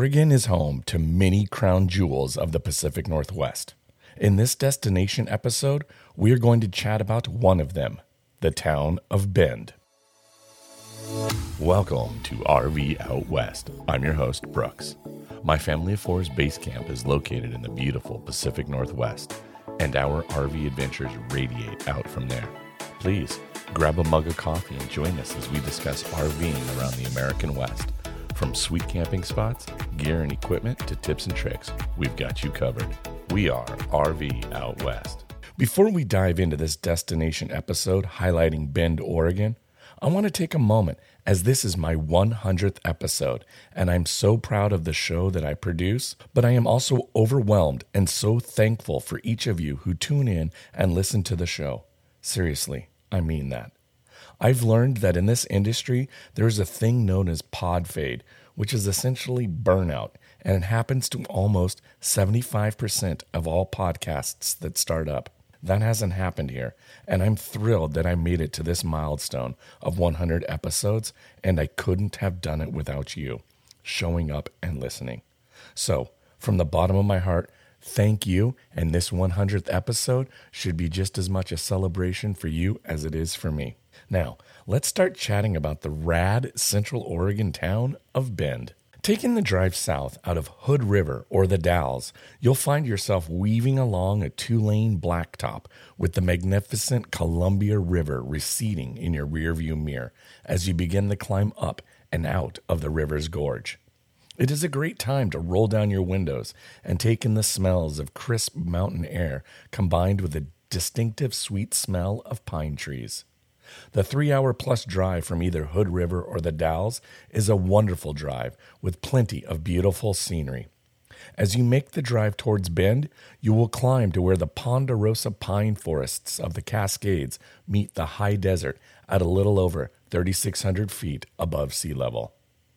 Oregon is home to many crown jewels of the Pacific Northwest. In this destination episode, we are going to chat about one of them, the town of Bend. Welcome to RV Out West. I'm your host, Brooks. My Family of Four's base camp is located in the beautiful Pacific Northwest, and our RV adventures radiate out from there. Please grab a mug of coffee and join us as we discuss RVing around the American West. From sweet camping spots, gear and equipment, to tips and tricks, we've got you covered. We are RV Out West. Before we dive into this destination episode highlighting Bend, Oregon, I want to take a moment as this is my 100th episode, and I'm so proud of the show that I produce, but I am also overwhelmed and so thankful for each of you who tune in and listen to the show. Seriously, I mean that. I've learned that in this industry, there is a thing known as pod fade, which is essentially burnout, and it happens to almost 75% of all podcasts that start up. That hasn't happened here, and I'm thrilled that I made it to this milestone of 100 episodes, and I couldn't have done it without you showing up and listening. So, from the bottom of my heart, thank you, and this 100th episode should be just as much a celebration for you as it is for me. Now, let's start chatting about the rad Central Oregon town of Bend. Taking the drive south out of Hood River or the Dalles, you'll find yourself weaving along a 2-lane blacktop with the magnificent Columbia River receding in your rearview mirror as you begin the climb up and out of the river's gorge. It is a great time to roll down your windows and take in the smells of crisp mountain air combined with the distinctive sweet smell of pine trees. The 3-hour-plus drive from either Hood River or the Dalles is a wonderful drive with plenty of beautiful scenery. As you make the drive towards Bend, you will climb to where the ponderosa pine forests of the Cascades meet the high desert at a little over 3,600 feet above sea level.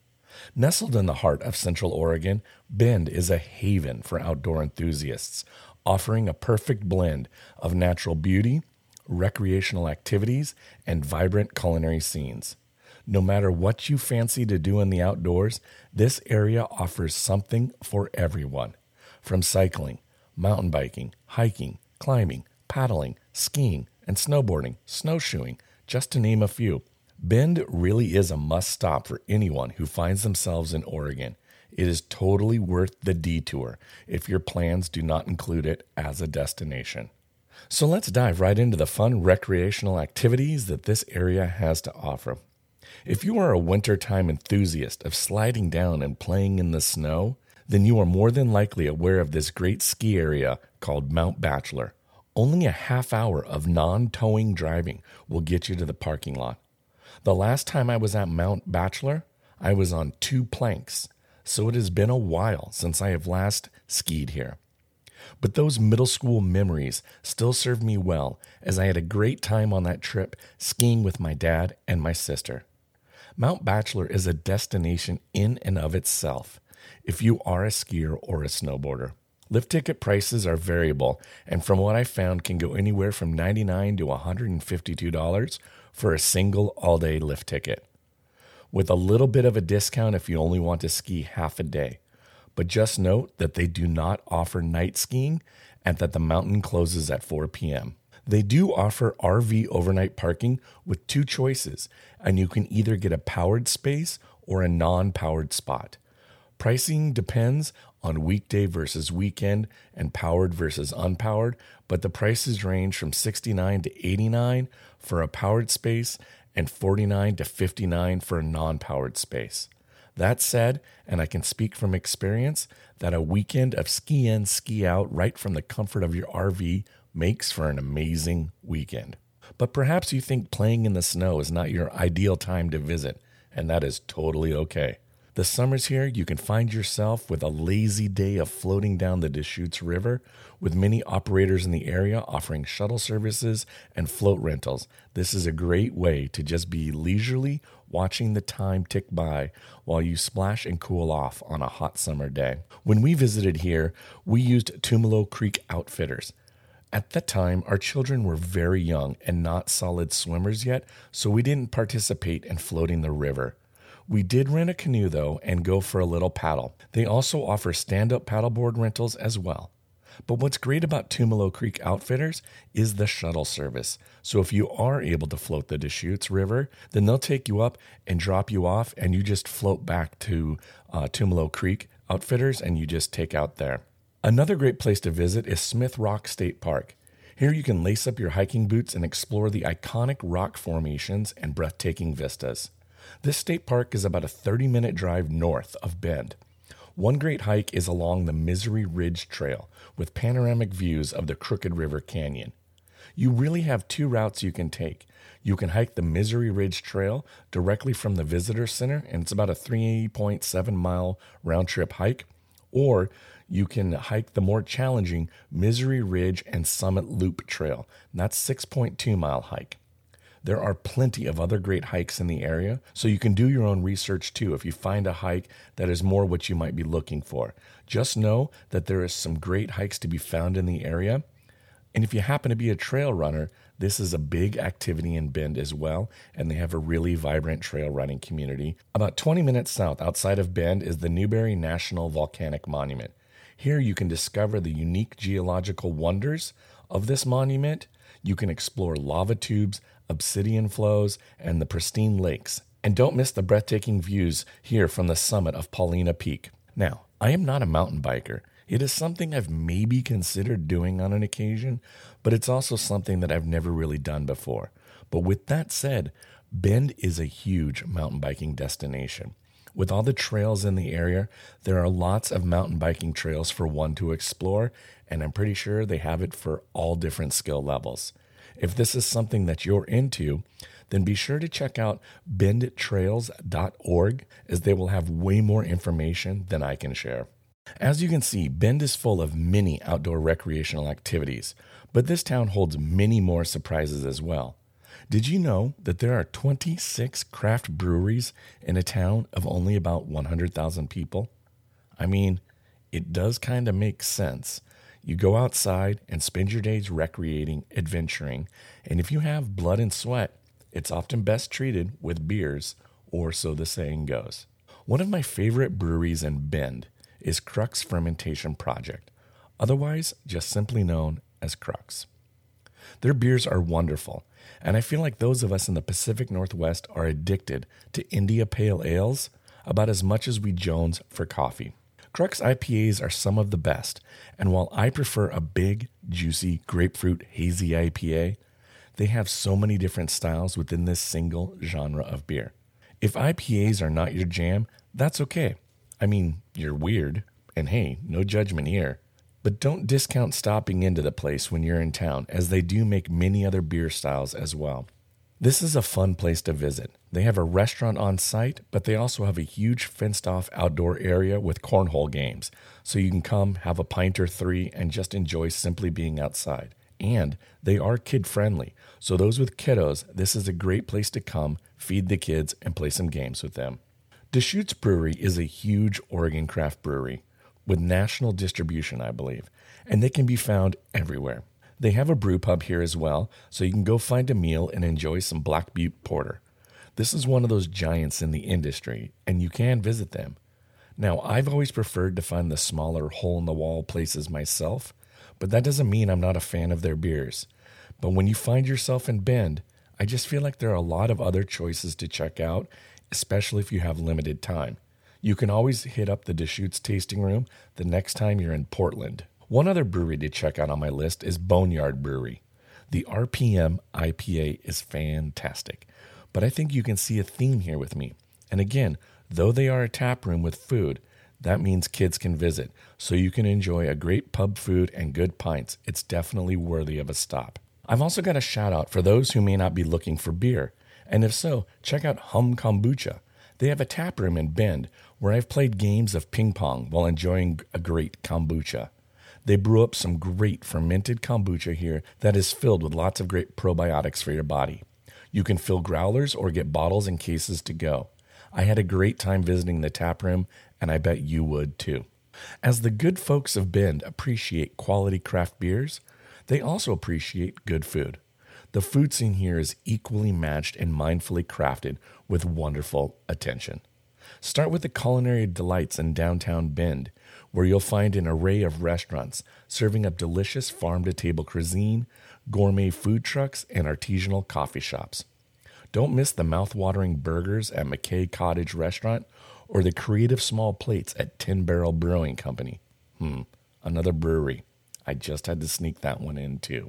Nestled in the heart of Central Oregon, Bend is a haven for outdoor enthusiasts, offering a perfect blend of natural beauty, recreational activities, and vibrant culinary scenes. No matter what you fancy to do in the outdoors, this area offers something for everyone. From cycling, mountain biking, hiking, climbing, paddling, skiing, and snowboarding, snowshoeing, just to name a few. Bend really is a must-stop for anyone who finds themselves in Oregon. It is totally worth the detour if your plans do not include it as a destination. So let's dive right into the fun recreational activities that this area has to offer. If you are a wintertime enthusiast of sliding down and playing in the snow, then you are more than likely aware of this great ski area called Mount Bachelor. Only a half hour of non-towing driving will get you to the parking lot. The last time I was at Mount Bachelor, I was on 2 planks, so it has been a while since I have last skied here. But those middle school memories still serve me well, as I had a great time on that trip skiing with my dad and my sister. Mount Bachelor is a destination in and of itself, if you are a skier or a snowboarder. Lift ticket prices are variable, and from what I found can go anywhere from $99 to $152 for a single all-day lift ticket, with a little bit of a discount if you only want to ski half a day. But just note that they do not offer night skiing and that the mountain closes at 4 p.m. They do offer RV overnight parking with 2 choices, and you can either get a powered space or a non-powered spot. Pricing depends on weekday versus weekend and powered versus unpowered, but the prices range from $69 to $89 for a powered space and $49 to $59 for a non-powered space. That said, and I can speak from experience, that a weekend of ski in, ski out right from the comfort of your RV makes for an amazing weekend. But perhaps you think playing in the snow is not your ideal time to visit, and that is totally okay. The summers here, you can find yourself with a lazy day of floating down the Deschutes River, with many operators in the area offering shuttle services and float rentals. This is a great way to just be leisurely watching the time tick by while you splash and cool off on a hot summer day. When we visited here, we used Tumalo Creek Outfitters. At that time, our children were very young and not solid swimmers yet, so we didn't participate in floating the river. We did rent a canoe, though, and go for a little paddle. They also offer stand-up paddleboard rentals as well. But what's great about Tumalo Creek Outfitters is the shuttle service. So if you are able to float the Deschutes River, then they'll take you up and drop you off, and you just float back to Tumalo Creek Outfitters, and you just take out there. Another great place to visit is Smith Rock State Park. Here you can lace up your hiking boots and explore the iconic rock formations and breathtaking vistas. This state park is about a 30-minute drive north of Bend. One great hike is along the Misery Ridge Trail with panoramic views of the Crooked River Canyon. You really have two routes you can take. You can hike the Misery Ridge Trail directly from the Visitor Center, and it's about a 3.7-mile round-trip hike, or you can hike the more challenging Misery Ridge and Summit Loop Trail. And that's a 6.2-mile hike. There are plenty of other great hikes in the area, so you can do your own research too if you find a hike that is more what you might be looking for. Just know that there is some great hikes to be found in the area. And if you happen to be a trail runner, this is a big activity in Bend as well, and they have a really vibrant trail running community. About 20 minutes south outside of Bend is the Newberry National Volcanic Monument. Here you can discover the unique geological wonders of this monument. You can explore lava tubes, obsidian flows, and the pristine lakes. And don't miss the breathtaking views here from the summit of Paulina Peak. Now, I am not a mountain biker. It is something I've maybe considered doing on an occasion, but it's also something that I've never really done before. But with that said, Bend is a huge mountain biking destination. With all the trails in the area, there are lots of mountain biking trails for one to explore, and I'm pretty sure they have it for all different skill levels. If this is something that you're into, then be sure to check out bendtrails.org, as they will have way more information than I can share. As you can see, Bend is full of many outdoor recreational activities, but this town holds many more surprises as well. Did you know that there are 26 craft breweries in a town of only about 100,000 people? I mean, it does kind of make sense. You go outside and spend your days recreating, adventuring, and if you have blood and sweat, it's often best treated with beers, or so the saying goes. One of my favorite breweries in Bend is Crux Fermentation Project, otherwise just simply known as Crux. Their beers are wonderful, and I feel like those of us in the Pacific Northwest are addicted to India Pale Ales about as much as we Jones for coffee. Crux IPAs are some of the best, and while I prefer a big, juicy, grapefruit, hazy IPA, they have so many different styles within this single genre of beer. If IPAs are not your jam, that's okay. I mean, you're weird, and hey, no judgment here. But don't discount stopping into the place when you're in town, as they do make many other beer styles as well. This is a fun place to visit. They have a restaurant on site, but they also have a huge fenced-off outdoor area with cornhole games, so you can come, have a pint or three, and just enjoy simply being outside. And they are kid-friendly, so those with kiddos, this is a great place to come, feed the kids, and play some games with them. Deschutes Brewery is a huge Oregon craft brewery with national distribution, I believe, and they can be found everywhere. They have a brew pub here as well, so you can go find a meal and enjoy some Black Butte Porter. This is one of those giants in the industry, and you can visit them. Now, I've always preferred to find the smaller hole-in-the-wall places myself, but that doesn't mean I'm not a fan of their beers. But when you find yourself in Bend, I just feel like there are a lot of other choices to check out, especially if you have limited time. You can always hit up the Deschutes Tasting Room the next time you're in Portland. One other brewery to check out on my list is Boneyard Brewery. The RPM IPA is fantastic, but I think you can see a theme here with me. And again, though they are a tap room with food, that means kids can visit, so you can enjoy a great pub food and good pints. It's definitely worthy of a stop. I've also got a shout out for those who may not be looking for beer, and if so, check out Hum Kombucha. They have a tap room in Bend where I've played games of ping pong while enjoying a great kombucha. They brew up some great fermented kombucha here that is filled with lots of great probiotics for your body. You can fill growlers or get bottles and cases to go. I had a great time visiting the tap room, and I bet you would too. As the good folks of Bend appreciate quality craft beers, they also appreciate good food. The food scene here is equally matched and mindfully crafted with wonderful attention. Start with the culinary delights in downtown Bend, where you'll find an array of restaurants serving up delicious farm-to-table cuisine, gourmet food trucks, and artisanal coffee shops. Don't miss the mouth-watering burgers at McKay Cottage Restaurant or the creative small plates at Tin Barrel Brewing Company. Another brewery. I just had to sneak that one in too.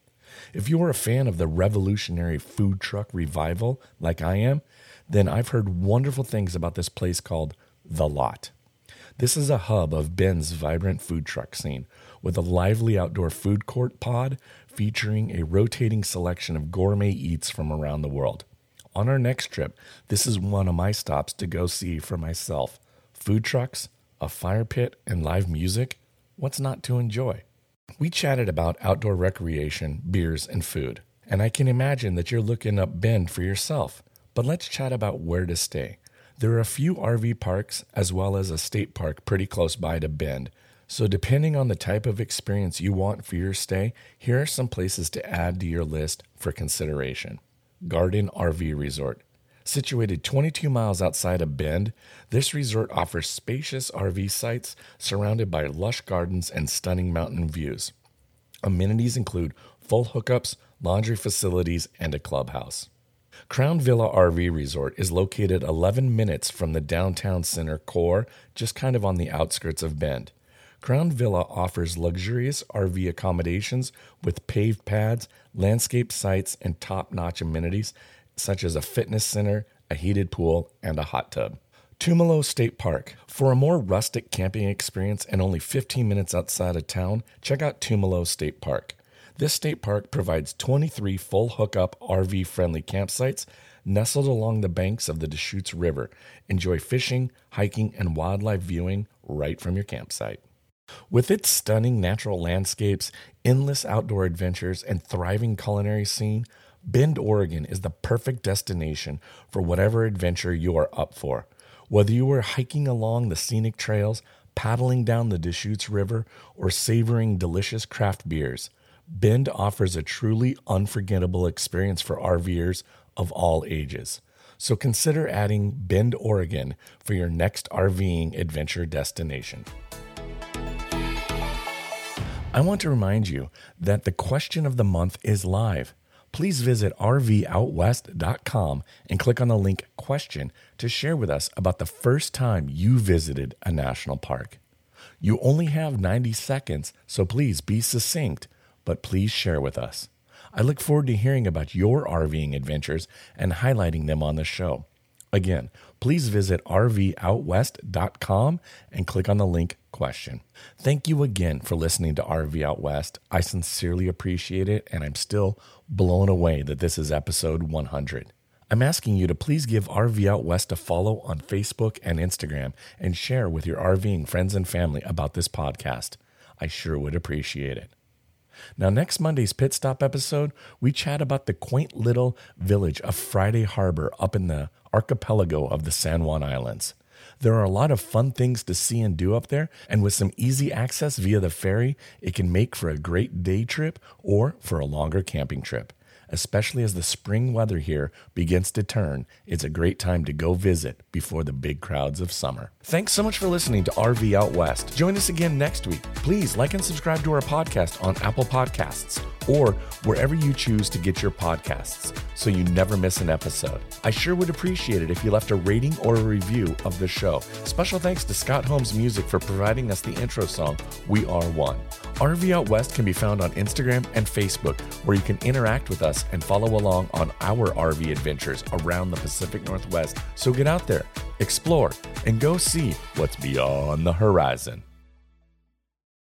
If you are a fan of the revolutionary food truck revival like I am, then I've heard wonderful things about this place called The Lot. This is a hub of Bend's vibrant food truck scene with a lively outdoor food court pod featuring a rotating selection of gourmet eats from around the world. On our next trip, this is one of my stops to go see for myself. Food trucks, a fire pit, and live music. What's not to enjoy? We chatted about outdoor recreation, beers, and food. And I can imagine that you're looking up Bend for yourself. But let's chat about where to stay. There are a few RV parks as well as a state park pretty close by to Bend. So depending on the type of experience you want for your stay, here are some places to add to your list for consideration. Garden RV Resort. Situated 22 miles outside of Bend, this resort offers spacious RV sites surrounded by lush gardens and stunning mountain views. Amenities include full hookups, laundry facilities, and a clubhouse. Crown Villa RV Resort is located 11 minutes from the downtown center core, just kind of on the outskirts of Bend. Crown Villa offers luxurious RV accommodations with paved pads, landscape sites, and top-notch amenities such as a fitness center, a heated pool, and a hot tub. Tumalo State Park. For a more rustic camping experience and only 15 minutes outside of town, check out Tumalo State Park. This state park provides 23 full hookup RV-friendly campsites nestled along the banks of the Deschutes River. Enjoy fishing, hiking, and wildlife viewing right from your campsite. With its stunning natural landscapes, endless outdoor adventures, and thriving culinary scene, Bend, Oregon is the perfect destination for whatever adventure you are up for. Whether you are hiking along the scenic trails, paddling down the Deschutes River, or savoring delicious craft beers, Bend offers a truly unforgettable experience for RVers of all ages. So consider adding Bend, Oregon for your next RVing adventure destination. I want to remind you that the question of the month is live. Please visit rvoutwest.com and click on the link question to share with us about the first time you visited a national park. You only have 90 seconds, so please be succinct, but please share with us. I look forward to hearing about your RVing adventures and highlighting them on the show. Again, please visit rvoutwest.com and click on the link question. Thank you again for listening to RV Out West. I sincerely appreciate it, and I'm still blown away that this is episode 100. I'm asking you to please give RV Out West a follow on Facebook and Instagram and share with your RVing friends and family about this podcast. I sure would appreciate it. Now, next Monday's Pit Stop episode, we chat about the quaint little village of Friday Harbor up in the archipelago of the San Juan Islands. There are a lot of fun things to see and do up there, and with some easy access via the ferry, it can make for a great day trip or for a longer camping trip. Especially as the spring weather here begins to turn, it's a great time to go visit before the big crowds of summer. Thanks so much for listening to RV Out West. Join us again next week. Please like and subscribe to our podcast on Apple Podcasts or wherever you choose to get your podcasts so you never miss an episode. I sure would appreciate it if you left a rating or a review of the show. Special thanks to Scott Holmes Music for providing us the intro song, We Are One. RV Out West can be found on Instagram and Facebook, where you can interact with us and follow along on our RV adventures around the Pacific Northwest. So get out there, explore, and go see what's beyond the horizon.